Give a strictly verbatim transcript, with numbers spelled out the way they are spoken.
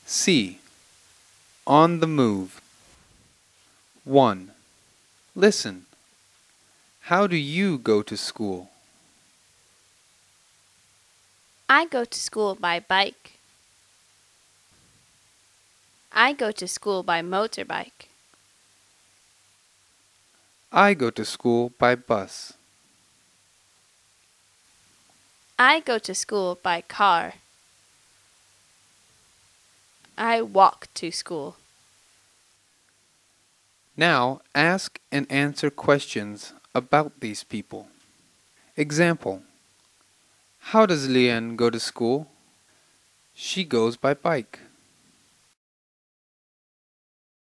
C. On the move. one. Listen. How do you go to school? I go to school by bike. I go to school by motorbike. I go to school by bus. I go to school by car. I walk to school. Now ask and answer questions about these people. Example. How does Lian go to school? She goes by bike.